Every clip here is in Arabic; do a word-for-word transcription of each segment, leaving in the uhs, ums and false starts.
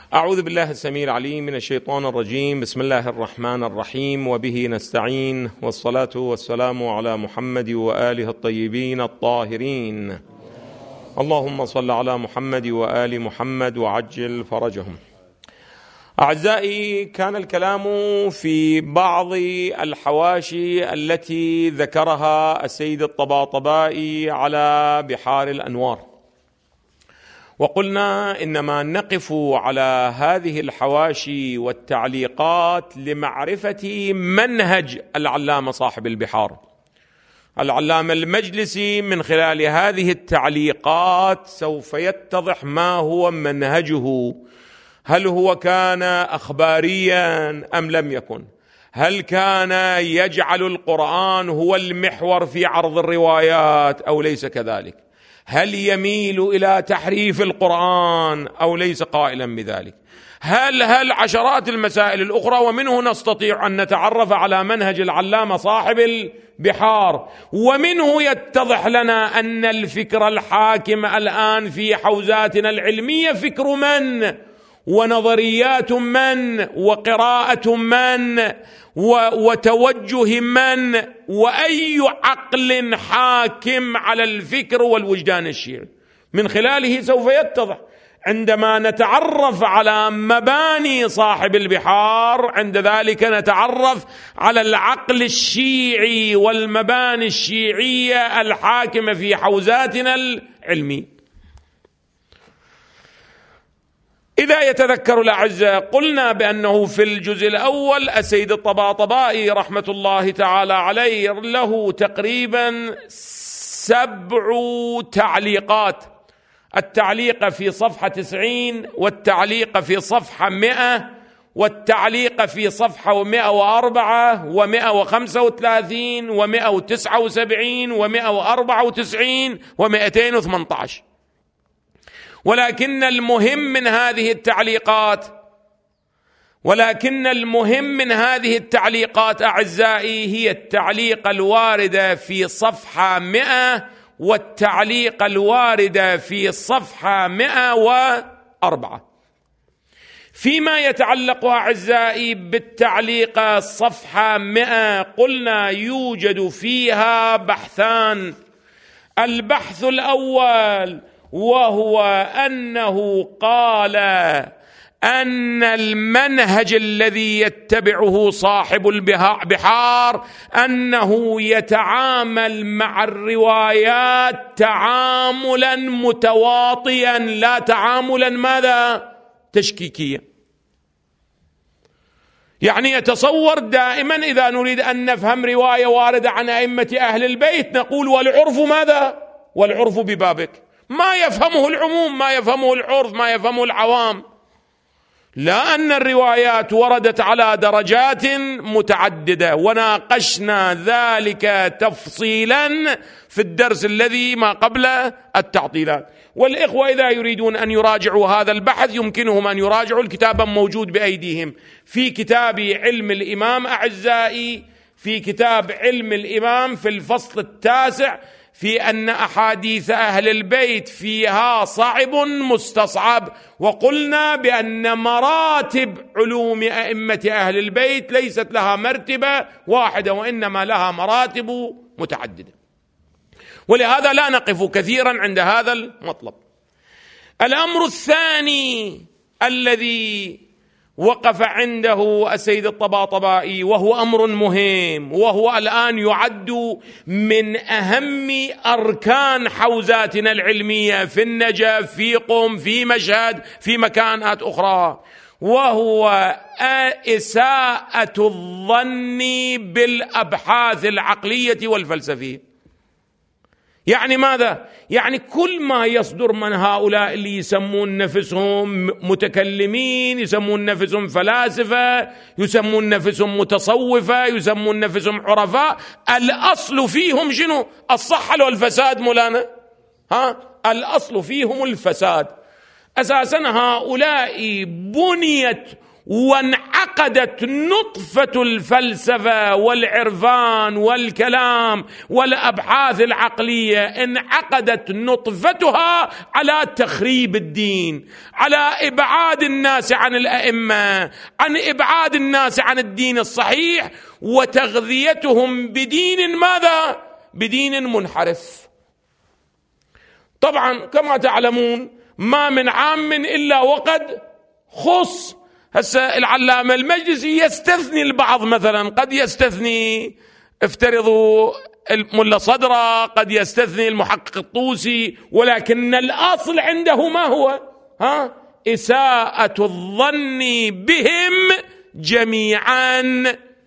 أعوذ بالله السميع العليم من الشيطان الرجيم. بسم الله الرحمن الرحيم، وبه نستعين، والصلاة والسلام على محمد وآله الطيبين الطاهرين. اللهم صل على محمد وآل محمد وعجل فرجهم. أعزائي، كان الكلام في بعض الحواشي التي ذكرها السيد الطباطبائي على بحار الأنوار، وقلنا إنما نقف على هذه الحواشي والتعليقات لمعرفة منهج العلامة صاحب البحار العلامة المجلسي. من خلال هذه التعليقات سوف يتضح ما هو منهجه، هل هو كان أخباريا أم لم يكن، هل كان يجعل القرآن هو المحور في عرض الروايات أو ليس كذلك، هل يميل إلى تحريف القرآن أو ليس قائلا بذلك، هل هل عشرات المسائل الأخرى. ومنه نستطيع أن نتعرف على منهج العلامة صاحب البحار، ومنه يتضح لنا أن الفكر الحاكم الآن في حوزاتنا العلمية فكر من، ونظريات من، وقراءة من، وتوجه من، وأي عقل حاكم على الفكر والوجدان الشيعي. من خلاله سوف يتضح. عندما نتعرف على مباني صاحب البحار، عند ذلك نتعرف على العقل الشيعي والمباني الشيعية الحاكمة في حوزاتنا العلمية. إذا يتذكر الأعزاء، قلنا بأنه في الجزء الأول السيد الطباطبائي رحمة الله تعالى عليه له تقريبا سبع تعليقات: التعليق في صفحة تسعين، والتعليق في صفحة مئة، والتعليق في صفحة مئة وأربعة، ومئة وخمسة وثلاثين، ومئة وتسعة وسبعين، ومئة وأربعة وتسعين، ومئتين وثمانية عشر. ولكن المهم من هذه التعليقات ولكن المهم من هذه التعليقات أعزائي هي التعليق الواردة في صفحة مئة، والتعليق الواردة في صفحة مئة وأربعة. فيما يتعلق أعزائي بالتعليق صفحة مئة، قلنا يوجد فيها بحثان. البحث الأول وهو أنه قال أن المنهج الذي يتبعه صاحب البحار أنه يتعامل مع الروايات تعاملا متواطيا، لا تعاملا ماذا؟ تشكيكيا. يعني يتصور دائما إذا نريد أن نفهم رواية واردة عن أئمة أهل البيت نقول والعرف ماذا؟ والعرف ببابك. ما يفهمه العموم، ما يفهمه العرف، ما يفهمه العوام. لا، أن الروايات وردت على درجات متعددة، وناقشنا ذلك تفصيلا في الدرس الذي ما قبل التعطيلات. والإخوة إذا يريدون أن يراجعوا هذا البحث يمكنهم أن يراجعوا الكتاب موجود بأيديهم في كتاب علم الإمام أعزائي، في كتاب علم الإمام في الفصل التاسع، في أن أحاديث أهل البيت فيها صعب مستصعب. وقلنا بأن مراتب علوم أئمة أهل البيت ليست لها مرتبة واحدة، وإنما لها مراتب متعددة، ولهذا لا نقف كثيرا عند هذا المطلب. الأمر الثاني الذي وقف عنده السيد الطباطبائي وهو أمر مهم، وهو الآن يعد من أهم أركان حوزاتنا العلمية في النجف، في قم، في مشهد، في مكانات أخرى، وهو إساءة الظن بالأبحاث العقلية والفلسفية. يعني ماذا؟ يعني كل ما يصدر من هؤلاء اللي يسمون نفسهم متكلمين، يسمون نفسهم فلاسفة، يسمون نفسهم متصوفة، يسمون نفسهم عرفاء، الأصل فيهم شنو؟ الصحة والفساد مولانا. ها؟ الأصل فيهم الفساد. أساسا هؤلاء بنيت وانعقدت نطفة الفلسفة والعرفان والكلام والأبحاث العقلية، انعقدت نطفتها على تخريب الدين، على إبعاد الناس عن الأئمة، عن إبعاد الناس عن الدين الصحيح، وتغذيتهم بدين ماذا؟ بدين منحرف. طبعا كما تعلمون ما من عام إلا وقد خص. هسه العلامة المجلسي يستثني البعض، مثلا قد يستثني افترضوا الملا صدرة، قد يستثني المحقق الطوسي، ولكن الأصل عنده ما هو؟ ها؟ إساءة الظن بهم جميعا.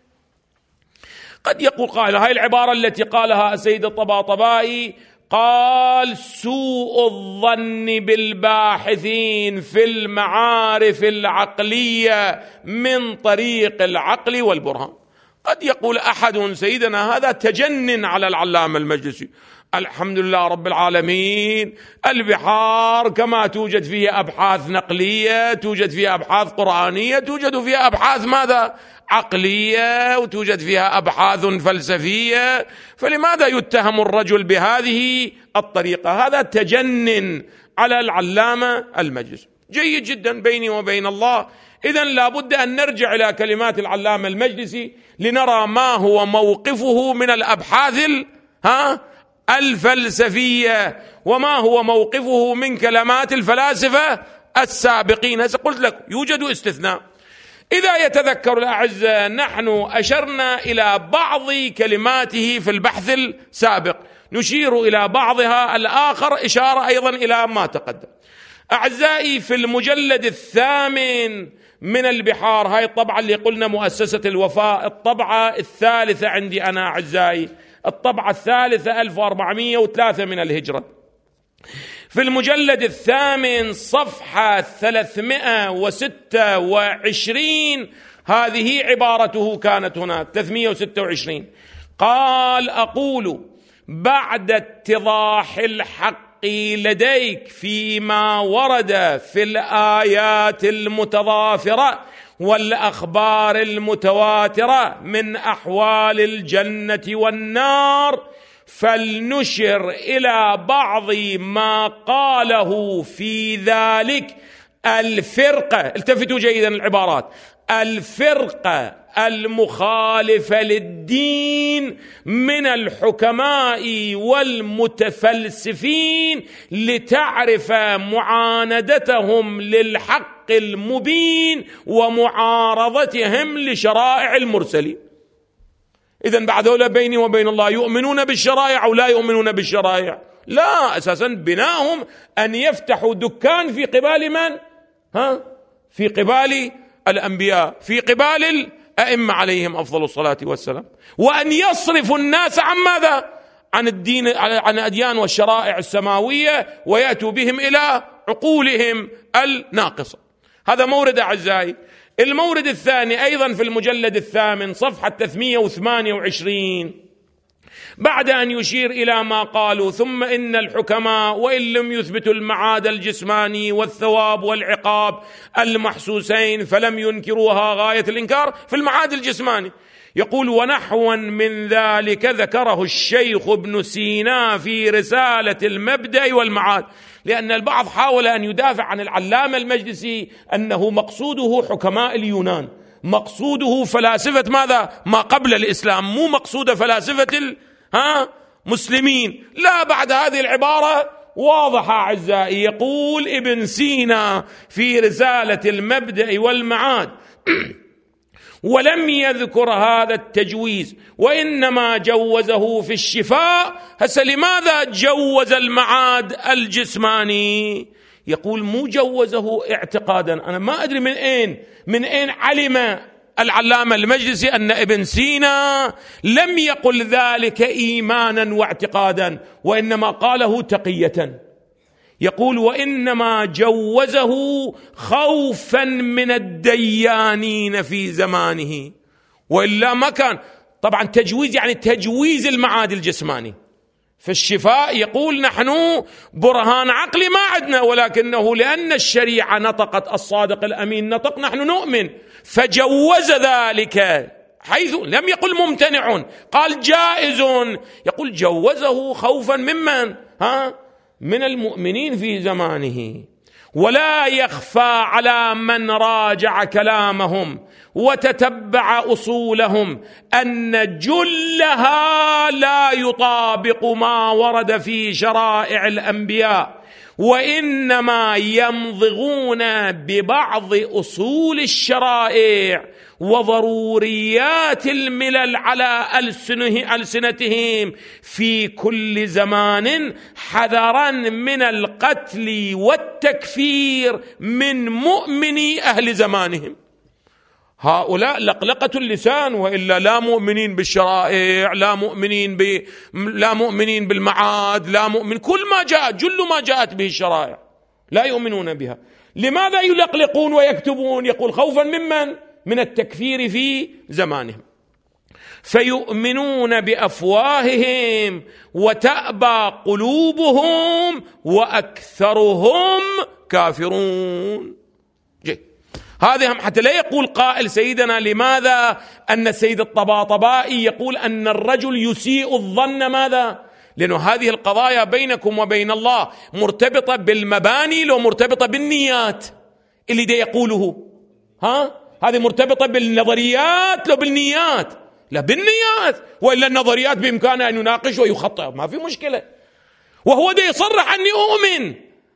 قد يقول قائل هاي العبارة التي قالها السيد الطباطبائي، قال سوء الظن بالباحثين في المعارف العقلية من طريق العقل والبرهان. قد يقول أحد سيدنا هذا تجنن على العلامة المجلسي. الحمد لله رب العالمين، البحار كما توجد فيها أبحاث نقلية، توجد فيها أبحاث قرآنية، توجد فيها أبحاث ماذا؟ عقلية، وتوجد فيها أبحاث فلسفية، فلماذا يتهم الرجل بهذه الطريقة؟ هذا تجنن على العلامة المجلسي. جيد جدا بيني وبين الله. إذن لابد أن نرجع إلى كلمات العلامة المجلسي لنرى ما هو موقفه من الأبحاث ها الفلسفية، وما هو موقفه من كلمات الفلاسفة السابقين. هذا قلت لك يوجد استثناء. إذا يتذكر الأعزاء نحن أشرنا إلى بعض كلماته في البحث السابق، نشير إلى بعضها الآخر إشارة أيضا إلى ما تقدم. أعزائي، في المجلد الثامن من البحار، هاي الطبعة اللي قلنا مؤسسة الوفاء، الطبعة الثالثة عندي أنا أعزائي، الطبعة الثالثة ألف وأربعمائة وثلاثة من الهجرة، في المجلد الثامن صفحة ثلاثمائة وستة وعشرين، هذه عبارته كانت هناك ثلاثمائة وستة وعشرين. قال: أقول بعد اتضاح الحق لديك فيما ورد في الآيات المتضافرة والأخبار المتواترة من أحوال الجنة والنار، فلنشر إلى بعض ما قاله في ذلك الفرقة، التفتوا جيدا العبارات، الفرقة المخالفة للدين من الحكماء والمتفلسفين، لتعرف معاندتهم للحق المبين ومعارضتهم لشرائع المرسلين. إذن بعد ذولا بيني وبين الله يؤمنون بالشرائع أو لا يؤمنون بالشرائع؟ لا، أساسا بناهم أن يفتحوا دكان في قبال من؟ ها؟ في قبال الأنبياء، في قبال الأئمة عليهم أفضل الصلاة والسلام، وأن يصرفوا الناس عن ماذا؟ عن الدين، عن أديان والشرائع السماوية، ويأتوا بهم إلى عقولهم الناقصة. هذا مورد أعزائي. المورد الثاني أيضا في المجلد الثامن صفحة ثلاثمائة وثمانية وعشرين، بعد أن يشير إلى ما قالوا: ثم إن الحكماء وإن لم يثبتوا المعاد الجسماني والثواب والعقاب المحسوسين فلم ينكروها غاية الإنكار في المعاد الجسماني. يقول: ونحوا من ذلك ذكره الشيخ ابن سينا في رسالة المبدأ والمعاد. لأن البعض حاول أن يدافع عن العلامة المجلسي أنه مقصوده حكماء اليونان، مقصوده فلاسفة ماذا؟ ما قبل الإسلام، مو مقصود فلاسفة ال... ها مسلمين. لا، بعد هذه العبارة واضحة أعزائي. يقول ابن سينا في رسالة المبدأ والمعاد: ولم يذكر هذا التجويز، وإنما جوزه في الشفاء. هسه لماذا جوز المعاد الجسماني؟ يقول مو جوزه اعتقادا. أنا ما أدري من أين من أين علم العلامة المجلسي أن ابن سينا لم يقل ذلك إيمانا واعتقادا، وإنما قاله تقية. يقول: وإنما جوزه خوفا من الديانين في زمانه، وإلا ما كان. طبعا تجويز يعني تجويز المعاد الجسماني في الشفاء يقول نحن برهان عقلي ما عندنا، ولكنه لأن الشريعة نطقت الصادق الأمين نطق نحن نؤمن، فجوز ذلك حيث لم يقل ممتنع، قال جائز، يقول جوزه خوفا ممن ها من المؤمنين في زمانه. ولا يخفى على من راجع كلامهم وتتبع أصولهم أن جلها لا يطابق ما ورد في شرائع الأنبياء، وإنما يمضغون ببعض أصول الشرائع وضروريات الملل على ألسنتهم في كل زمان، حذرا من القتل والتكفير من مؤمني أهل زمانهم. هؤلاء لقلقة اللسان، وإلا لا مؤمنين بالشرائع، لا مؤمنين ب... لا مؤمنين بالمعاد، لا مؤمن كل ما جاء جل ما جاءت به الشرائع لا يؤمنون بها. لماذا يلقلقون ويكتبون؟ يقول خوفا ممن من التكفير في زمانهم. فيؤمنون بأفواههم وتأبى قلوبهم وأكثرهم كافرون. جي. هذه حتى لا يقول قائل سيدنا لماذا أن السيد الطباطبائي يقول أن الرجل يسيء الظن، ماذا؟ لأنه هذه القضايا بينكم وبين الله مرتبطة بالمباني لو مرتبطة بالنيات اللي دي يقوله، ها هذه مرتبطة بالنظريات لو بالنيات، لا بالنيات، وإلا النظريات بإمكانه أن يناقش ويخطئ ما في مشكلة، وهو دي يصرح أني أؤمن.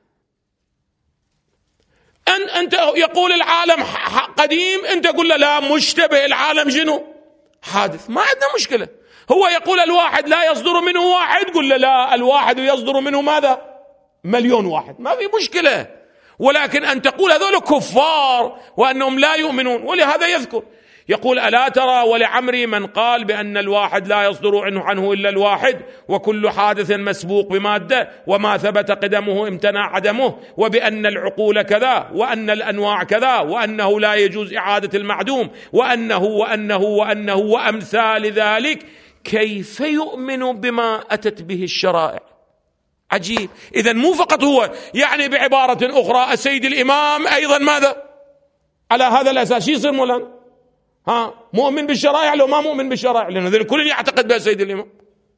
أن أنت يقول العالم قديم، أنت تقول له لا مشتبه، العالم شنو؟ حادث، ما عندنا مشكلة. هو يقول الواحد لا يصدر منه واحد، قل له لا الواحد يصدر منه ماذا؟ مليون واحد، ما في مشكلة. ولكن أن تقول هذول كفار وأنهم لا يؤمنون، ولهذا يذكر يقول ألا ترى ولعمري من قال بأن الواحد لا يصدر عنه عنه إلا الواحد، وكل حادث مسبوق بمادة، وما ثبت قدمه امتنع عدمه، وبأن العقول كذا، وأن الأنواع كذا، وأنه لا يجوز إعادة المعدوم، وأنه وأنه وأنه وأمثال ذلك. كيف يؤمن بما أتت به الشرائع؟ عجيب. إذن مو فقط هو، يعني بعبارة أخرى السيد الإمام أيضا ماذا؟ على هذا الأساس يصير مولانا ها مؤمن بالشرائع لو ما مؤمن بالشرائع، لأن ذلك كل يعتقد بها السيد الإمام.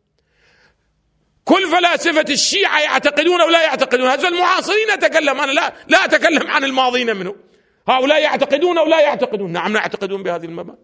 كل فلاسفة الشيعة يعتقدون ولا يعتقدون، هذول المعاصرين أتكلم أنا، لا لا أتكلم عن الماضين منه. هؤلاء يعتقدون ولا يعتقدون؟ نعم يعتقدون بهذه المبادئ،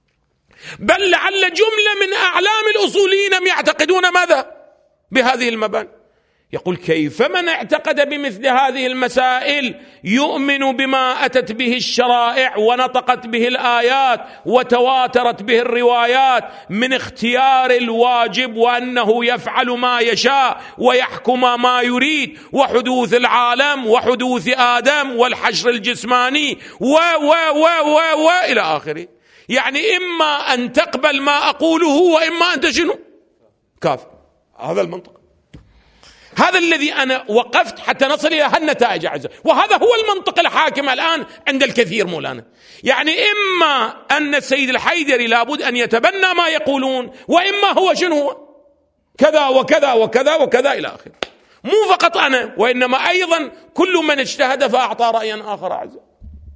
بل لعل جملة من أعلام الأصوليين يعتقدون ماذا؟ بهذه المبادئ. يقول كيف من اعتقد بمثل هذه المسائل يؤمن بما أتت به الشرائع ونطقت به الآيات وتواترت به الروايات من اختيار الواجب، وأنه يفعل ما يشاء ويحكم ما يريد، وحدوث العالم وحدوث آدم والحشر الجسماني و و و و و إلى آخره. يعني إما أن تقبل ما أقوله وإما أنت شنو؟ كافر. هذا المنطق، هذا الذي أنا وقفت حتى نصل إلى هالنتائج عزة. وهذا هو المنطق الحاكم الآن عند الكثير مولانا. يعني إما أن السيد الحيدري لابد أن يتبنى ما يقولون، وإما هو شنو هو؟ كذا وكذا وكذا وكذا إلى آخره. مو فقط أنا، وإنما أيضا كل من اجتهد فأعطى رأيا آخر عزة.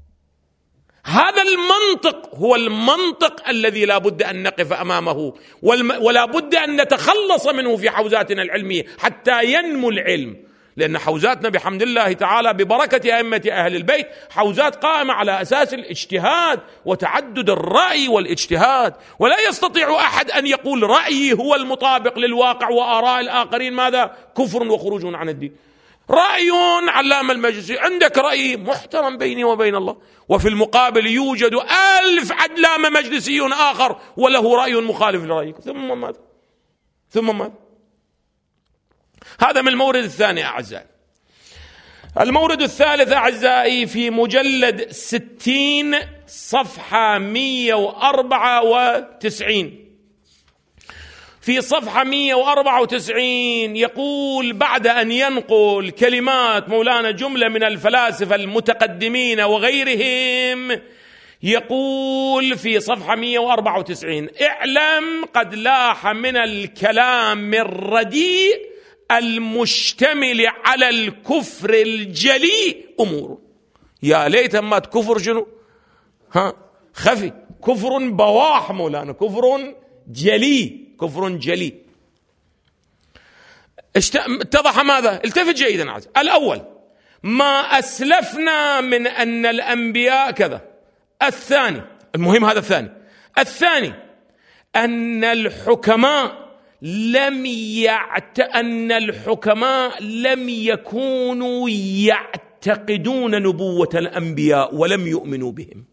هذا المنطق هو المنطق الذي لا بد أن نقف أمامه، ولا بد أن نتخلص منه في حوزاتنا العلمية حتى ينمو العلم. لأن حوزاتنا بحمد الله تعالى ببركة أئمة أهل البيت حوزات قائمة على أساس الاجتهاد وتعدد الرأي والاجتهاد، ولا يستطيع أحد أن يقول رأيي هو المطابق للواقع وآراء الآخرين ماذا؟ كفر وخروج عن الدين. رأي علام المجلسي، عندك رأي محترم بيني وبين الله، وفي المقابل يوجد ألف علامة مجلسي آخر وله رأي مخالف لرأيك، ثم ماذا؟ ثم ماذا؟ هذا من المورد الثاني أعزائي. المورد الثالث أعزائي في مجلد ستين صفحة مئة وأربعة وتسعين. في صفحة مئة وأربعة وتسعين يقول بعد أن ينقل كلمات مولانا جملة من الفلاسفة المتقدمين وغيرهم، يقول في صفحة مئة وأربعة وتسعين: اعلم قد لاح من الكلام الرديء المشتمل على الكفر الجلي أمور. يا ليت ما كفر شنو؟ ها خفي، كفر بواح مولانا، كفر جلي، كفر جلي. اتضح ماذا؟ التفت جيدا عز. الأول ما أسلفنا من أن الأنبياء كذا. الثاني، المهم هذا الثاني، الثاني أن الحكماء لم يعت أن الحكماء لم يكونوا يعتقدون نبوة الأنبياء ولم يؤمنوا بهم.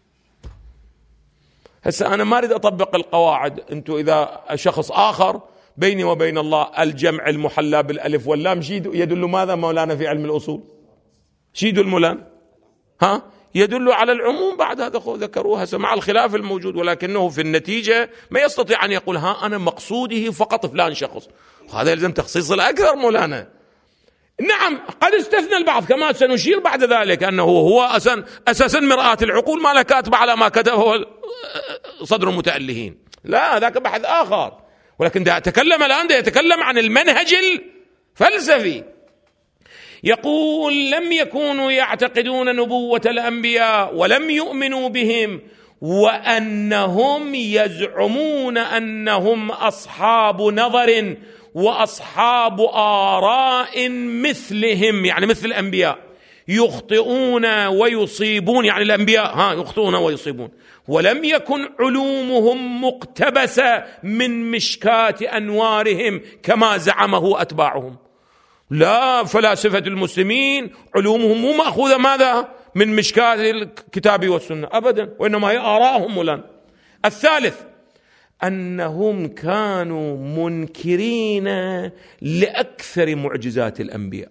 هسه أنا ما أريد أطبق القواعد. أنتم إذا شخص آخر بيني وبين الله الجمع المحلى بالألف واللام يدل ماذا مولانا في علم الأصول؟ شي يدل مولانا؟ ها يدل على العموم. بعد هذا ذكروها مع الخلاف الموجود، ولكنه في النتيجة ما يستطيع أن يقول ها أنا مقصوده فقط فلان شخص، وهذا يلزم تخصيص الأكثر مولانا. نعم قد استثنى البعض كما سنشير بعد ذلك أنه هو أساسا أساسا مرآة العقول ما له كاتب على ما كتبه صدر المتألهين، لا ذاك بحث آخر. ولكن ده أتكلم الآن، ده يتكلم عن المنهج الفلسفي. يقول لم يكونوا يعتقدون نبوة الأنبياء ولم يؤمنوا بهم، وأنهم يزعمون أنهم أصحاب نظر وأصحاب آراء مثلهم، يعني مثل الأنبياء، يخطئون ويصيبون، يعني الأنبياء ها يخطئون ويصيبون، ولم يكن علومهم مقتبسة من مشكاة أنوارهم كما زعمه أتباعهم. لا، فلاسفة المسلمين علومهم مو مأخوذة ماذا؟ من مشكاة الكتاب والسنة أبدا، وإنما هي آراءهم مولانا. الثالث أنهم كانوا منكرين لأكثر معجزات الأنبياء.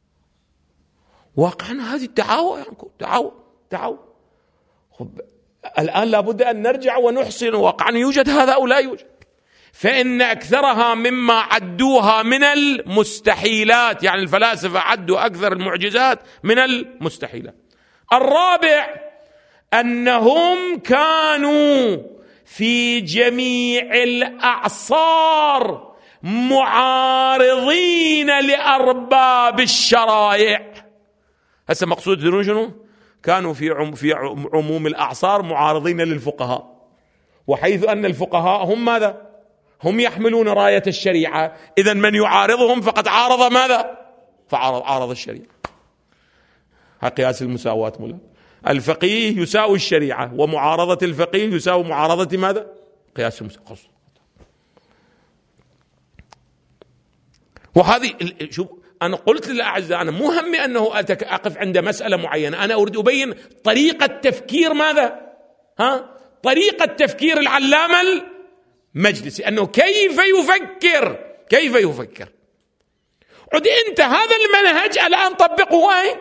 واقعنا هذه الدعاوى يعني دعاوى دعاوى الآن لابد أن نرجع ونحصن واقعا يوجد هذا أو لا يوجد، فإن أكثرها مما عدوها من المستحيلات، يعني الفلاسفة عدوا أكثر المعجزات من المستحيلات. الرابع أنهم كانوا في جميع الأعصار معارضين لأرباب الشرائع. هسه مقصود تدرون شنو؟ كانوا في عم في عموم الأعصار معارضين للفقهاء، وحيث أن الفقهاء هم ماذا؟ هم يحملون راية الشريعة، إذن من يعارضهم فقد عارض ماذا؟ فعارض عارض الشريعة. قياس المساواة مولا، الفقيه يساوي الشريعة، ومعارضة الفقيه يساوي معارضة ماذا؟ قياس المساواة. وهذه شوف، أنا قلت للأعزاء أنا مو همي أنه أقف عند مسألة معينة، أنا أريد أبين طريقة تفكير ماذا؟ ها؟ طريقة تفكير العلامة المجلسي، أنه كيف يفكر، كيف يفكر. عد أنت هذا المنهج الآن طبقه وين؟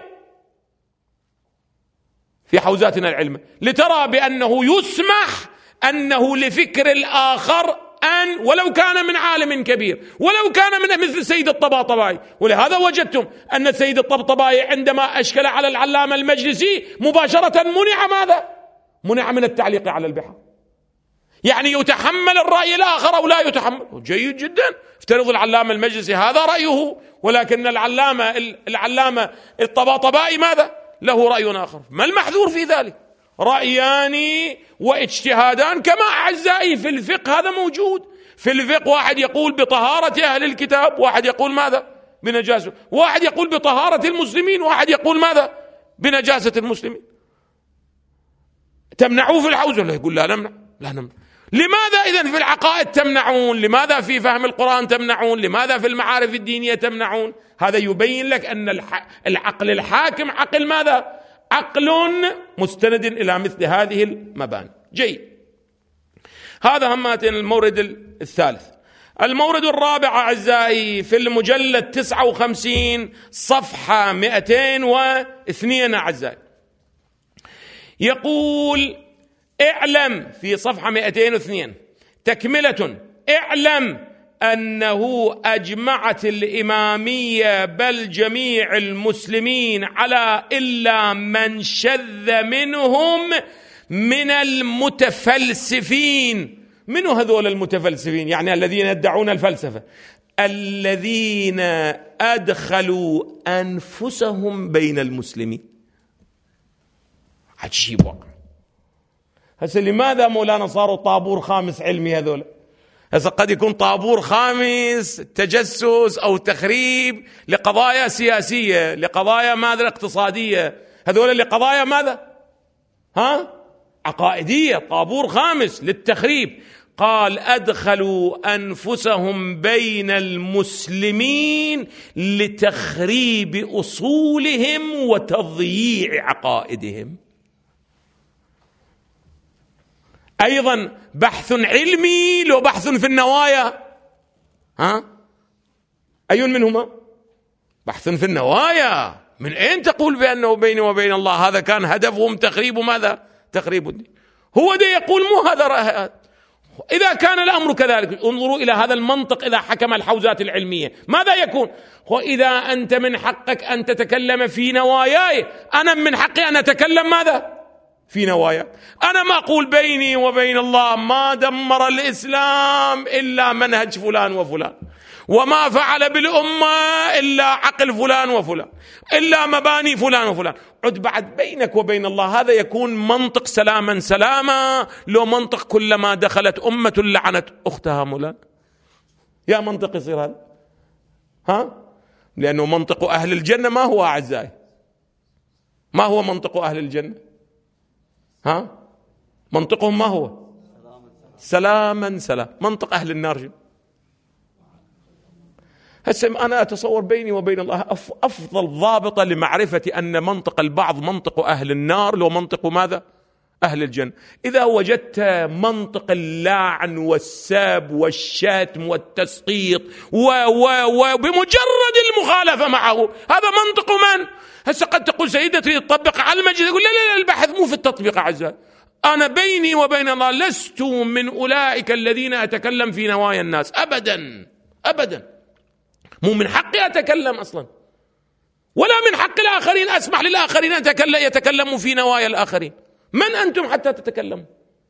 في حوزاتنا العلم، لترى بأنه يسمح أنه لفكر الآخر أن ولو كان من عالم كبير، ولو كان من مثل سيد الطباطبائي. ولهذا وجدتم أن سيد الطباطبائي عندما أشكل على العلامة المجلسي مباشرة منع ماذا؟ منع من التعليق على البحر. يعني يتحمل الرأي الآخر أو لا يتحمل؟ جيد جدا. افترض العلامة المجلسي هذا رأيه، ولكن العلامة العلامة الطباطبائي ماذا؟ له رأي آخر. ما المحذور في ذلك؟ رأيان واجتهادان، كما أعزائي في الفقه هذا موجود. في الفقه واحد يقول بطهارة أهل الكتاب، واحد يقول ماذا؟ بنجاسة، واحد يقول بطهارة المسلمين، واحد يقول ماذا؟ بنجاسة المسلمين. تمنعوه في الحوزة؟ لا، يقول لا نمنع، لا نمنع. لماذا إذن في العقائد تمنعون؟ لماذا في فهم القرآن تمنعون؟ لماذا في المعارف الدينية تمنعون؟ هذا يبين لك أن العقل الحاكم عقل ماذا؟ عقل مستند إلى مثل هذه المباني. جيد، هذا هماتين المورد الثالث. المورد الرابع أعزائي في المجلد تسعة وخمسين صفحة مئتين واثنين أعزائي، يقول اعلم في صفحة مئتين واثنين تكملة: اعلم أنه أجمعت الإمامية بل جميع المسلمين على إلا من شذ منهم من المتفلسفين. من هذول المتفلسفين؟ يعني الذين يدعون الفلسفة، الذين أدخلوا أنفسهم بين المسلمين. عجيب واقع. هسه لماذا مولانا صاروا طابور خامس علمي هذول؟ هسه قد يكون طابور خامس تجسس أو تخريب لقضايا سياسية، لقضايا ماذا اقتصادية، هذول لقضايا ماذا؟ ها؟ عقائدية. طابور خامس للتخريب. قال أدخلوا أنفسهم بين المسلمين لتخريب أصولهم وتضييع عقائدهم. أيضا بحث علمي لو بحث في النوايا، ها؟ أي منهما؟ بحث في النوايا. من أين تقول بأنه بيني وبين الله هذا كان هدفهم تخريب ماذا؟ تخريب الدين. هو ده يقول مو هذا رأي. إذا كان الأمر كذلك انظروا إلى هذا المنطق. إذا حكم الحوزات العلمية ماذا يكون؟ وإذا أنت من حقك أن تتكلم في نواياي، أنا من حقي أن أتكلم ماذا؟ في نوايا. أنا ما أقول بيني وبين الله ما دمر الإسلام إلا منهج فلان وفلان، وما فعل بالأمة إلا عقل فلان وفلان، إلا مباني فلان وفلان. عد بعد بينك وبين الله هذا يكون منطق سلاما سلاما، لو منطق كلما دخلت أمة لعنت أختها مولانا. يا منطق يصير هذا؟ ها؟ لأنه منطق أهل الجنة ما هو أعزائي؟ ما هو منطق أهل الجنة؟ ها؟ منطقهم ما هو؟ سلاما سلام. منطق أهل النار. هسه أنا أتصور بيني وبين الله أفضل ضابطة لمعرفة أن منطق البعض منطق أهل النار لو منطق ماذا؟ أهل الجنة. إذا وجدت منطق اللعن والساب والشتم والتسقيط وبمجرد المخالفة معه، هذا منطق من؟ هسه قد تقول سيدتي تطبق على المجلس، يقول لا لا لا البحث مو في التطبيق أعزائي. أنا بيني وبين الله لست من أولئك الذين أتكلم في نوايا الناس أبدا أبدا. مو من حقي أتكلم أصلا، ولا من حق الآخرين أسمح للآخرين أن يتكلموا في نوايا الآخرين. من أنتم حتى تتكلموا؟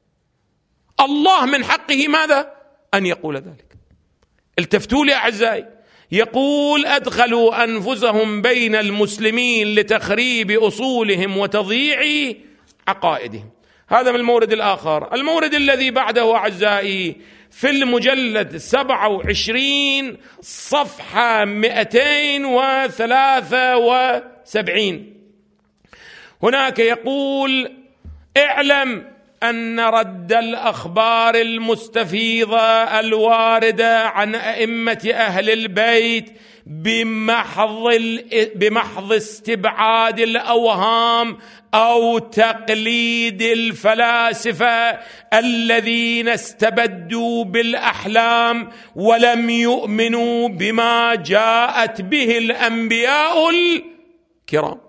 الله من حقه ماذا؟ أن يقول ذلك. التفتوا لي أعزائي. يقول أدخلوا أنفسهم بين المسلمين لتخريب أصولهم وتضييع عقائدهم. هذا من المورد الآخر. المورد الذي بعده أعزائي في المجلد سبعة وعشرين صفحة مئتين وثلاثة وسبعين. هناك يقول: اعلم أن رد الأخبار المستفيضة الواردة عن أئمة أهل البيت بمحض بمحض استبعاد الأوهام أو تقليد الفلاسفة الذين استبدوا بالأحلام ولم يؤمنوا بما جاءت به الأنبياء الكرام.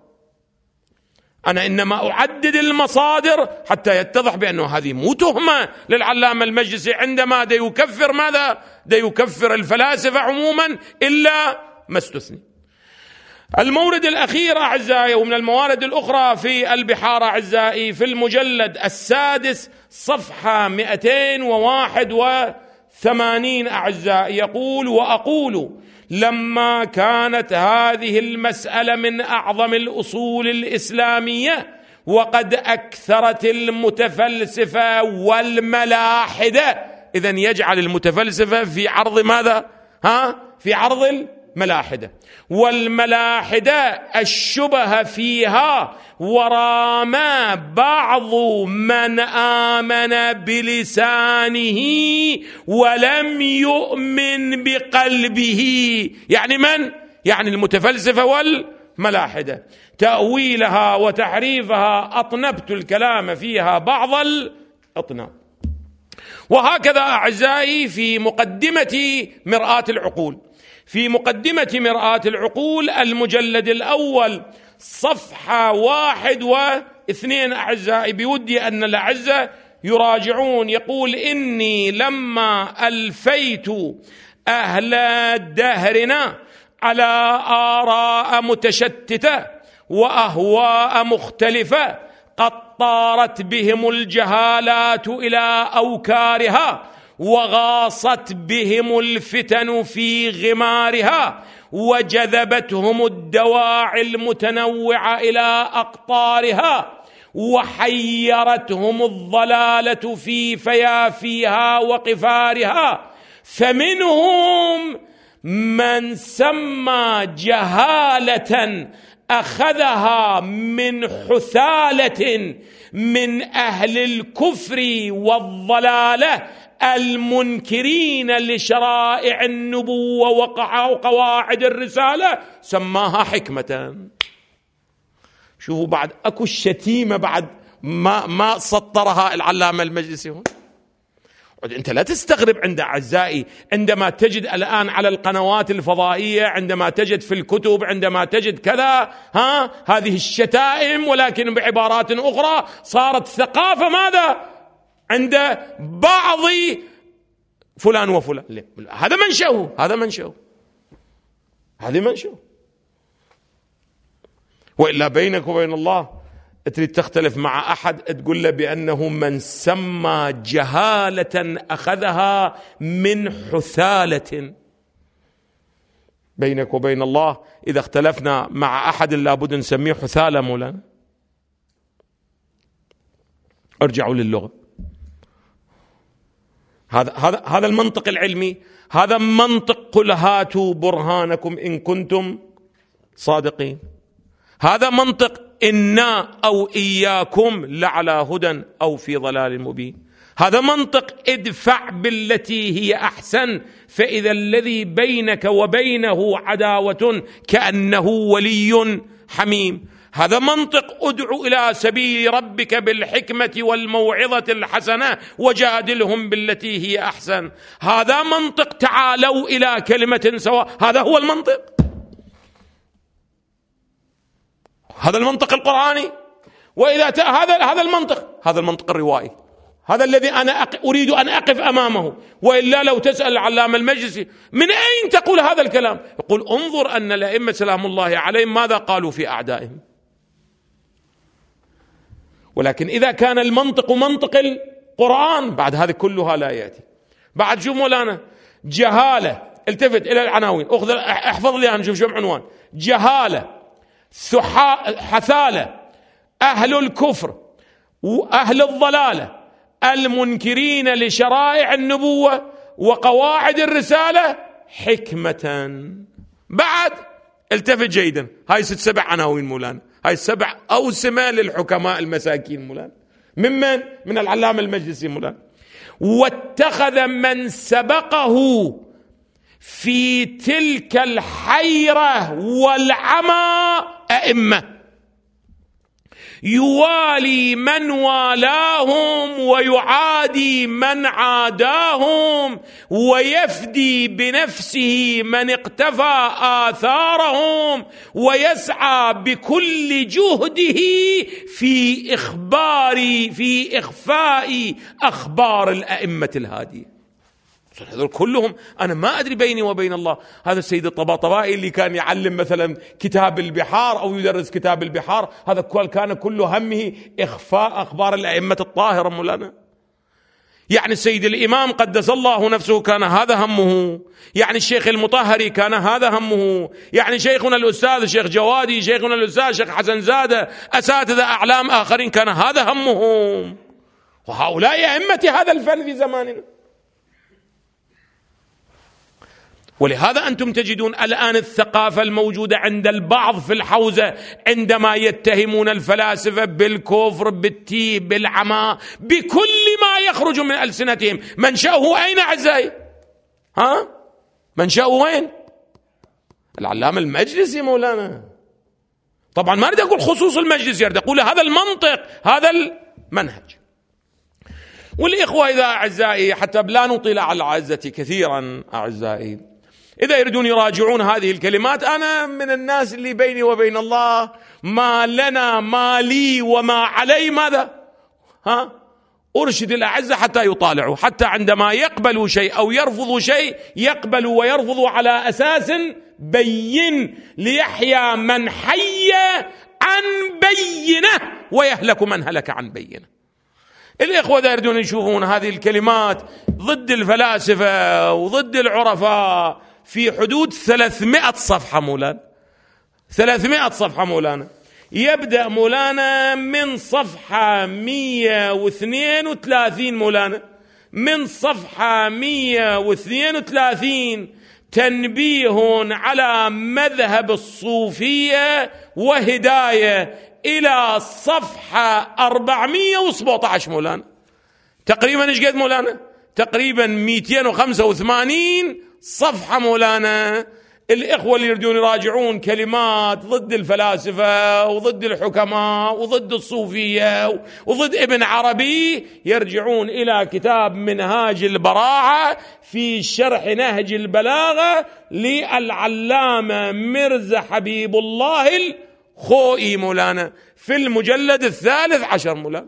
أنا إنما أعدد المصادر حتى يتضح بأنه هذه مو تهمة للعلامة المجلسي عندما دا يكفر ماذا؟ دا يكفر الفلاسفة عموما إلا ما استثني. المورد الأخير أعزائي ومن الموارد الأخرى في البحار أعزائي في المجلد السادس صفحة مئتين وواحد وثمانين أعزائي يقول: وأقول لما كانت هذه المسألة من أعظم الأصول الإسلامية وقد أكثرت المتفلسفة والملاحدة. إذن يجعل المتفلسفة في عرض ماذا؟ ها؟ في عرض الملاحدة. والملاحدة الشبه فيها ورام بعض من آمن بلسانه ولم يؤمن بقلبه. يعني من؟ يعني المتفلسفة والملاحدة. تأويلها وتحريفها أطنبت الكلام فيها بعض الأطناب. وهكذا أعزائي في مقدمة مرآة العقول، في مقدمة مرآة العقول المجلد الأول صفحة واحد واثنين أعزائي، بودي أن الأعزة يراجعون. يقول: إني لما ألفيت أهل دهرنا على آراء متشتتة وأهواء مختلفة قد طارت بهم الجهالات إلى أوكارها، وغاصت بهم الفتن في غمارها، وجذبتهم الدواعي المتنوعة إلى أقطارها، وحيرتهم الضلالة في فيافيها وقفارها. فمنهم من سمى جهالة أخذها من حثالة من أهل الكفر والضلالة المنكرين لشرائع النبوة وقواعد الرسالة، سماها حكمة. شوفوا بعد أكو الشتيمة بعد ما ما سطرها العلامة المجلسي هون. أنت لا تستغرب عند أعزائي عندما تجد الآن على القنوات الفضائية، عندما تجد في الكتب، عندما تجد كذا، ها هذه الشتائم ولكن بعبارات أخرى صارت ثقافة ماذا؟ عند بعض فلان وفلان. هذا منشأه، هذا منشأه، هذا منشأه. وإلا بينك وبين الله تريد تختلف مع أحد تقول له بأنه من سمى جهالة أخذها من حثالة. بينك وبين الله إذا اختلفنا مع أحد لابد نسميه حثالة مولانا. ارجعوا للغة. هذا هذا هذا المنطق العلمي، هذا منطق قل هاتوا برهانكم إن كنتم صادقين. هذا منطق إنا أو إياكم لعلى هدى أو في ضلال مبين. هذا منطق ادفع بالتي هي أحسن فإذا الذي بينك وبينه عداوة كأنه ولي حميم. هذا منطق ادعو إلى سبيل ربك بالحكمة والموعظة الحسنة وجادلهم بالتي هي أحسن. هذا منطق تعالوا إلى كلمة سواء. هذا هو المنطق، هذا المنطق القرآني. وإذا ت... هذا هذا المنطق، هذا المنطق الروائي، هذا الذي أنا أق... أريد أن أقف أمامه. وإلا لو تسأل العلامة المجلسي من أين تقول هذا الكلام، يقول انظر أن الأئمة سلام الله عليهم ماذا قالوا في أعدائهم. ولكن إذا كان المنطق منطق القرآن بعد هذه كلها لا يأتي. بعد شو مولانا؟ جهالة. التفت إلى العناوين، أخذ احفظ لي أنا، شوف شو عنوان: جهالة، حثالة، أهل الكفر وأهل الضلالة المنكرين لشرائع النبوة وقواعد الرسالة حكمة. بعد التفت جيدا، هاي ست سبع عناوين مولانا، هاي السبع أوسمة للحكماء المساكين مولانا. ممن؟ من العلامة المجلسي مولانا. واتخذ من سبقه في تلك الحيرة والعمى أئمة، يوالي من والاهم ويعادي من عاداهم، ويفدي بنفسه من اقتفى آثارهم، ويسعى بكل جهده في إخبار في إخفاء أخبار الأئمة الهادية. هذول كلهم أنا ما أدري بيني وبين الله. هذا السيد الطباطبائي اللي كان يعلم مثلا كتاب البحار أو يدرس كتاب البحار، هذا كان كل همه إخفاء أخبار الأئمة الطاهرة مولانا. يعني السيد الإمام قدس الله نفسه كان هذا همه، يعني الشيخ المطهري كان هذا همه، يعني شيخنا الأستاذ الشيخ جوادي، شيخنا الأستاذ الشيخ حسن زادة، أساتذة أعلام آخرين كان هذا همهم. وهؤلاء أئمة هذا الفن في زماننا. ولهذا أنتم تجدون الآن الثقافة الموجودة عند البعض في الحوزة عندما يتهمون الفلاسفة بالكفر بالتيه بالعمى بكل ما يخرج من ألسنتهم، منشأه أين أعزائي؟ ها؟ منشأه وين؟ العلامة المجلسي مولانا. طبعا ما أريد أقول خصوص المجلس، أريد أقول هذا المنطق، هذا المنهج. والإخوة إذا أعزائي حتى لا نطيل على العزة كثيرا أعزائي، إذا يريدون يراجعون هذه الكلمات، أنا من الناس اللي بيني وبين الله ما لنا ما لي وما علي ماذا؟ ها؟ أرشد الأعزة حتى يطالعوا، حتى عندما يقبلوا شيء أو يرفضوا شيء يقبلوا ويرفضوا على أساس بين، ليحيا من حي عن بينة ويهلك من هلك عن بينة. الإخوة دا يريدون يشوفون هذه الكلمات ضد الفلاسفة وضد العرفاء في حدود ثلاثمائة صفحة مولانا، ثلاثمائة صفحة مولانا. يبدأ مولانا من صفحة مئة واثنين وثلاثين مولانا، من صفحة مئة واثنين وثلاثين تنبيه على مذهب الصوفية وهداية إلى صفحة أربعمئة وسبعة عشر مولانا. تقريبا إيش قد مولانا؟ تقريبا مئتين وخمسة وثمانين صفحة مولانا. الإخوة اللي يريدون يراجعون كلمات ضد الفلاسفة وضد الحكماء وضد الصوفية وضد ابن عربي يرجعون إلى كتاب منهاج البراعة في شرح نهج البلاغة للعلامة مرزا حبيب الله الخوئي مولانا في المجلد الثالث عشر مولانا،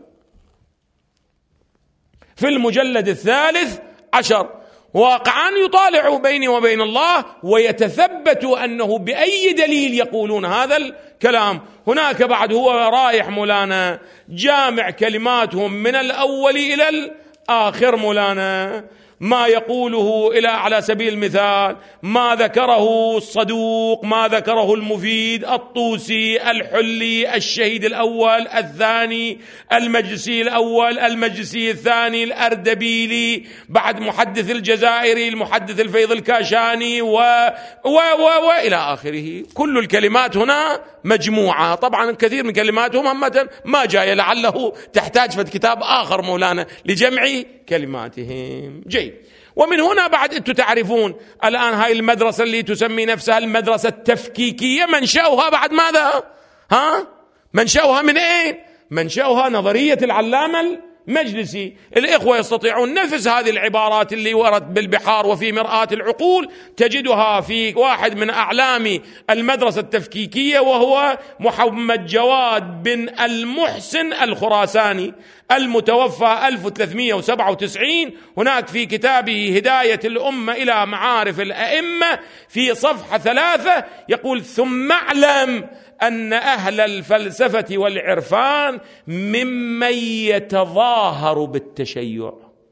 في المجلد الثالث عشر. واقعا يطالع بيني وبين الله ويتثبت أنه بأي دليل يقولون هذا الكلام. هناك بعد هو رايح مولانا جامع كلماتهم من الأول إلى الآخر مولانا، ما يقوله إلى على سبيل المثال ما ذكره الصدوق، ما ذكره المفيد، الطوسي، الحلي، الشهيد الأول، الثاني، المجلسي الأول، المجلسي الثاني، الأردبيلي، بعد محدث الجزائري، المحدث الفيض الكاشاني و و و وإلى آخره. كل الكلمات هنا مجموعة. طبعا كثير من كلماتهم همة ما جاية، لعله تحتاج في كتاب آخر مولانا لجمع كلماتهم. جيد. ومن هنا بعد أنتم تعرفون الآن هاي المدرسة اللي تسمي نفسها المدرسة التفكيكية منشأها بعد ماذا؟ ها؟ منشأها من أين؟ منشأها نظرية العلامة المجلسي. الإخوة يستطيعون نفس هذه العبارات اللي ورد بالبحار وفي مرآة العقول تجدها في واحد من أعلام المدرسة التفكيكية وهو محمد جواد بن المحسن الخراساني المتوفى ألف وثلاثمئة وسبعة وتسعين. هناك في كتابه هداية الأمة إلى معارف الأئمة في صفحة ثلاثة يقول: ثم اعلم أن أهل الفلسفة والعرفان ممن يتظاهر بالتشيع.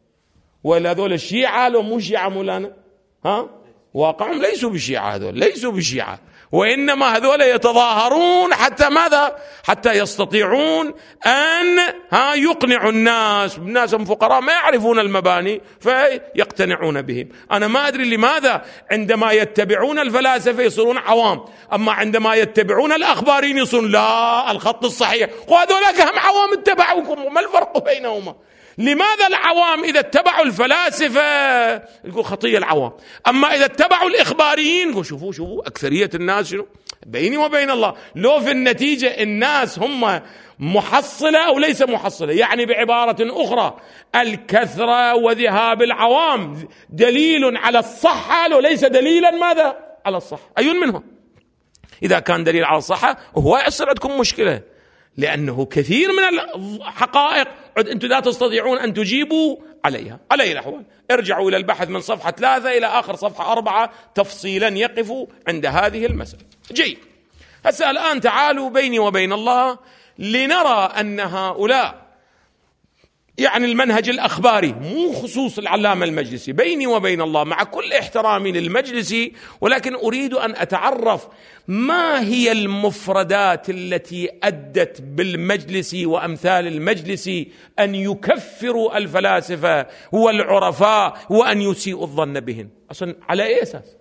ولا ذول الشيعة لو مو شيعة مولانا، ها واقعهم ليسوا بشيعة، هذول ليسوا بشيعة، وإنما هذول يتظاهرون حتى ماذا؟ حتى يستطيعون أن ها يقنعوا الناس. الناس هم فقراء ما يعرفون المباني فيقتنعون بهم. أنا ما أدري لماذا عندما يتبعون الفلاسفة يصيرون عوام، أما عندما يتبعون الأخبارين يصيرون لا الخط الصحيح، وهذولاك هم عوام اتبعوكم، ما الفرق بينهما؟ لماذا العوام إذا اتبعوا الفلاسفة يقول خطية العوام، أما إذا اتبعوا الإخباريين يقول شوفوا شوفوا أكثرية الناس شنو؟ بيني وبين الله لو في النتيجة الناس هم محصلة أو ليس محصلة. يعني بعبارة أخرى الكثرة وذهاب العوام دليل على الصحة لو ليس دليلا ماذا؟ على الصحة. أي منهم؟ إذا كان دليل على الصحة هو يصير عندكم مشكلة، لأنه كثير من الحقائق أنتم لا تستطيعون أن تجيبوا عليها. على أي الأحوال ارجعوا إلى البحث من صفحة ثلاثة إلى آخر صفحة أربعة تفصيلا يقف عند هذه المسألة. جيد. هسه الآن تعالوا بيني وبين الله لنرى أن هؤلاء يعني المنهج الأخباري مو خصوص العلامة المجلسي، بيني وبين الله مع كل احترامي للمجلسي، ولكن أريد أن أتعرف ما هي المفردات التي أدت بالمجلسي وأمثال المجلسي أن يكفروا الفلاسفة والعرفاء وأن يسيئوا الظن بهم. أصلا على أي أساس؟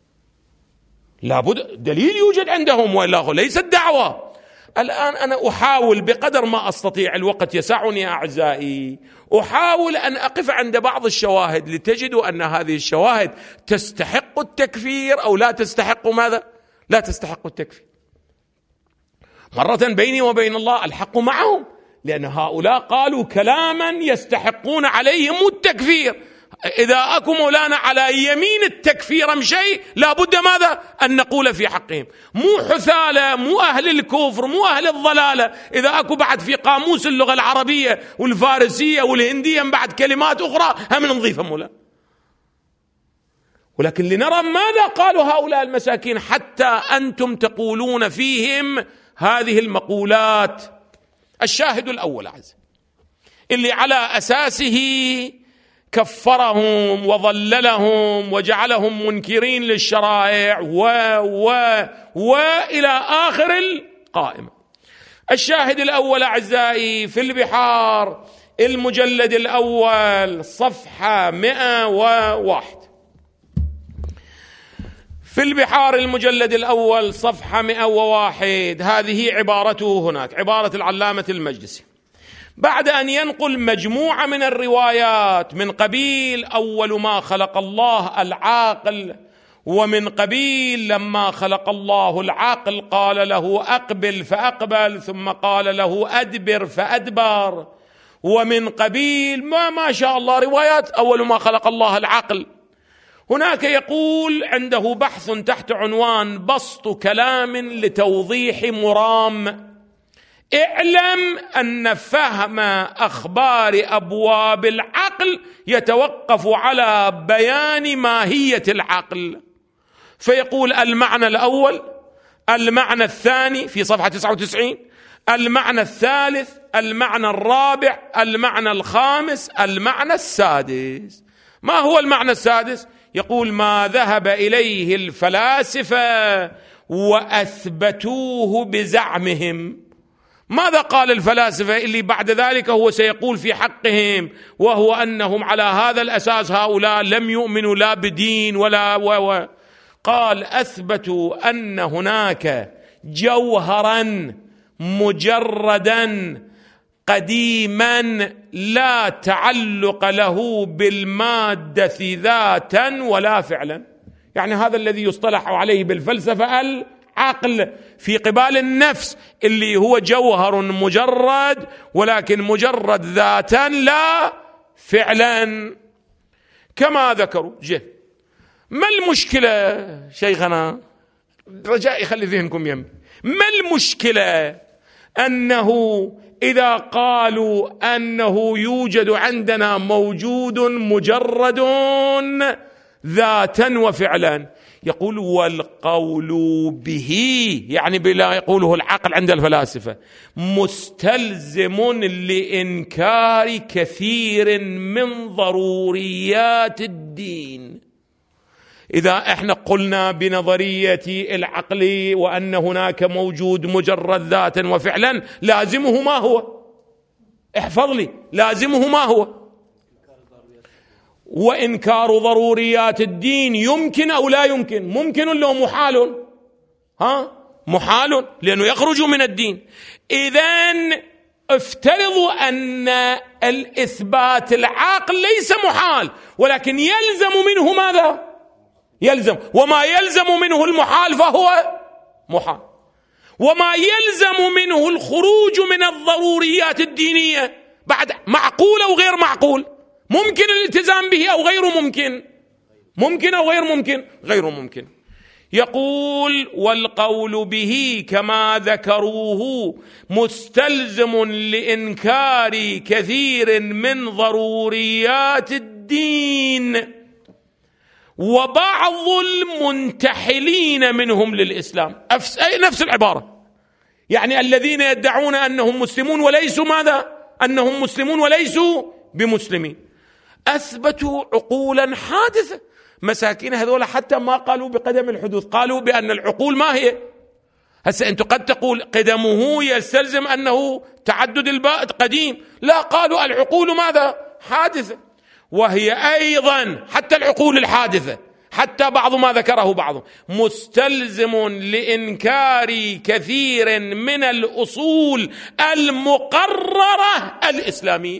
لابد دليل يوجد عندهم وإلا ليس الدعوة. الآن أنا أحاول بقدر ما أستطيع، الوقت يسعني أعزائي، أحاول أن أقف عند بعض الشواهد لتجدوا أن هذه الشواهد تستحق التكفير أو لا تستحق ماذا؟ لا تستحق التكفير. مرة بيني وبين الله الحق معهم، لأن هؤلاء قالوا كلاما يستحقون عليهم التكفير. إذا أكو مولانا على يمين التكفير أم شيء لابد ماذا؟ أن نقول في حقهم. مو حثالة، مو أهل الكفر، مو أهل الضلالة. إذا أكو بعد في قاموس اللغة العربية والفارسية والهندية بعد كلمات أخرى هم نضيفها مولانا. ولكن لنرى ماذا قالوا هؤلاء المساكين حتى أنتم تقولون فيهم هذه المقولات. الشاهد الأول عز اللي على أساسه كفرهم وضللهم وجعلهم منكرين للشرائع و و وإلى آخر القائمة. الشاهد الأول أعزائي في البحار المجلد الأول صفحة مئة وواحد. في البحار المجلد الأول صفحة مئة وواحد هذه عبارته هناك، عبارة العلامة المجلسي بعد أن ينقل مجموعة من الروايات من قبيل أول ما خلق الله العاقل، ومن قبيل لما خلق الله العاقل قال له أقبل فأقبل، ثم قال له أدبر فأدبر، ومن قبيل ما ما شاء الله روايات أول ما خلق الله العقل. هناك يقول عنده بحث تحت عنوان بسط كلام لتوضيح مرام. اعلم أن فهم أخبار أبواب العقل يتوقف على بيان ماهية العقل. فيقول المعنى الأول، المعنى الثاني في صفحة تسعة وتسعين، المعنى الثالث، المعنى الرابع، المعنى الخامس، المعنى السادس. ما هو المعنى السادس؟ يقول ما ذهب إليه الفلاسفة وأثبتوه بزعمهم. ماذا قال الفلاسفة اللي بعد ذلك هو سيقول في حقهم، وهو أنهم على هذا الأساس هؤلاء لم يؤمنوا لا بدين ولا و و قال أثبتوا أن هناك جوهرا مجردا قديما لا تعلق له بالمادة ذاتا ولا فعلا. يعني هذا الذي يصطلح عليه بالفلسفة العقل في قبال النفس اللي هو جوهر مجرد، ولكن مجرد ذاتا لا فعلا كما ذكروا. جه ما المشكلة شيخنا؟ رجائي خلي ذهنكم يم. ما المشكلة أنه إذا قالوا أنه يوجد عندنا موجود مجرد ذاتا وفعلا، يقول والقول به، يعني بلا يقوله العقل عند الفلاسفة، مستلزم لإنكار كثير من ضروريات الدين. إذا احنا قلنا بنظرية العقل وأن هناك موجود مجرد ذاتا وفعلا، لازمه ما هو؟ احفظ لي، لازمه ما هو؟ وإنكار ضروريات الدين يمكن أو لا يمكن؟ ممكن ولا محال؟ ها محال، لأنه يخرج من الدين. إذن افترضوا أن الإثبات العقل ليس محال، ولكن يلزم منه ماذا؟ يلزم، وما يلزم منه المحال فهو محال، وما يلزم منه الخروج من الضروريات الدينية بعد معقول أو غير معقول، ممكن الالتزام به أو غير ممكن، ممكن أو غير ممكن، غير ممكن. يقول والقول به كما ذكروه مستلزم لإنكار كثير من ضروريات الدين، وبعض المنتحلين منهم للإسلام. نفس العبارة، يعني الذين يدعون أنهم مسلمون وليسوا ماذا؟ أنهم مسلمون وليسوا بمسلمين. أثبتوا عقولا حادثة. مساكين هذول حتى ما قالوا بقدم الحدوث، قالوا بأن العقول ما هي. هسه أنت قد تقول قدمه يستلزم أنه تعدد الباء قديم، لا، قالوا العقول ماذا؟ حادثة. وهي أيضا حتى العقول الحادثة، حتى بعض ما ذكره بعضهم، مستلزم لإنكار كثير من الأصول المقررة الإسلامية.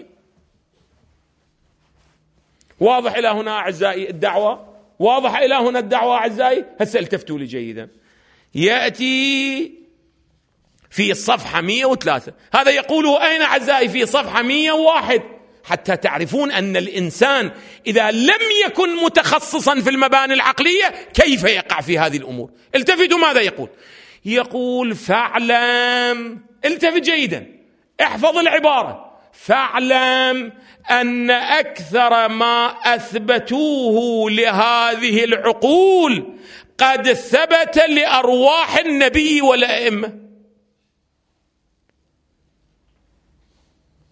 واضح إلى هنا أعزائي الدعوة؟ واضح إلى هنا الدعوة أعزائي؟ هسه التفتوا لي جيدا. يأتي في الصفحة مئة وثلاثة، هذا يقوله أين أعزائي؟ في صفحة مئة وواحد، حتى تعرفون أن الإنسان إذا لم يكن متخصصا في المباني العقلية كيف يقع في هذه الأمور. التفتوا ماذا يقول؟ يقول فاعلم، التفت جيدا، احفظ العبارة، فاعلم أن أكثر ما أثبتوه لهذه العقول قد ثبت لأرواح النبي والأئمة.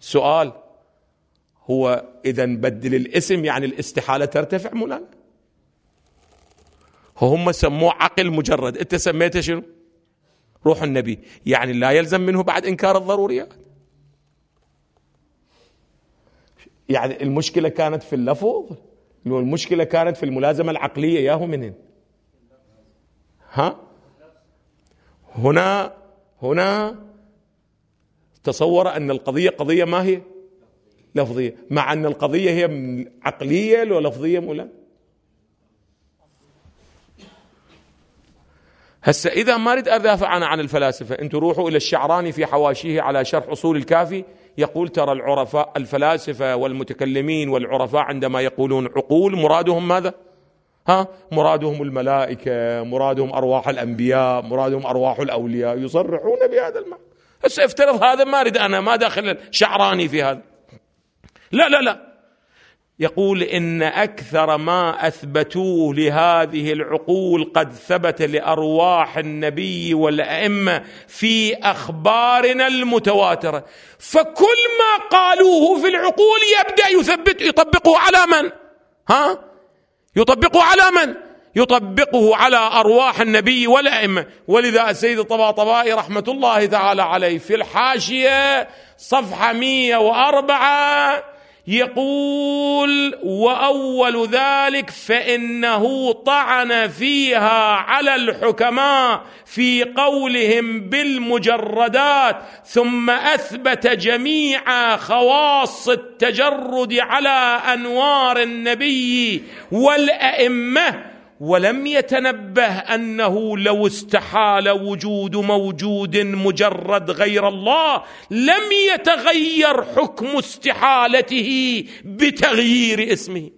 سؤال، هو إذا بدل الاسم يعني الاستحالة ترتفع مولانا؟ هم سموه عقل مجرد، أنت سميته شنو؟ روح النبي، يعني لا يلزم منه بعد إنكار الضروريات. يعني المشكلة كانت في اللفظ، المشكلة كانت في الملازمة العقلية، ياهو منين؟ ها؟ هنا هنا تصور أن القضية قضية ما هي لفظية، مع أن القضية هي عقلية ولا لفظية مولانا؟ هسه إذا ما أريد أدافع أنا عن الفلاسفة، أنتم روحوا إلى الشعراني في حواشيه على شرح أصول الكافي، يقول ترى العرفاء الفلاسفة والمتكلمين والعرفاء عندما يقولون عقول مرادهم ماذا؟ ها؟ مرادهم الملائكة، مرادهم أرواح الأنبياء، مرادهم أرواح الأولياء، يصرحون بهذا المعنى. هسه افترض هذا، ما أريد أنا، ما داخل الشعراني في هذا، لا لا لا، يقول إن أكثر ما أثبتوه لهذه العقول قد ثبت لأرواح النبي والأئمة في أخبارنا المتواترة، فكل ما قالوه في العقول يبدأ يثبت يطبقه على من؟ ها؟ يطبقه على من؟ يطبقه على أرواح النبي والأئمة. ولذا السيد الطباطبائي رحمة الله تعالى عليه في الحاشية صفحة مئة وأربعة يقول: وأول ذلك فإنه طعن فيها على الحكماء في قولهم بالمجردات، ثم أثبت جميع خواص التجرد على أنوار النبي والأئمة، ولم يتنبه أنه لو استحال وجود موجود مجرد غير الله لم يتغير حكم استحالته بتغيير اسمه.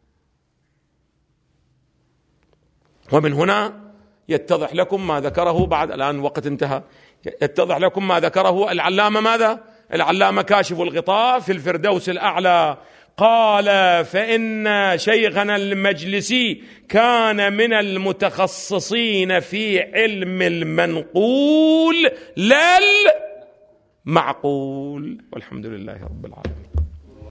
ومن هنا يتضح لكم ما ذكره بعد الآن وقت انتهى، يتضح لكم ما ذكره العلامة ماذا؟ العلامة كاشف الغطاء في الفردوس الأعلى، قال: فإن شيخنا المجلسي كان من المتخصصين في علم المنقول لا المعقول. والحمد لله رب العالمين.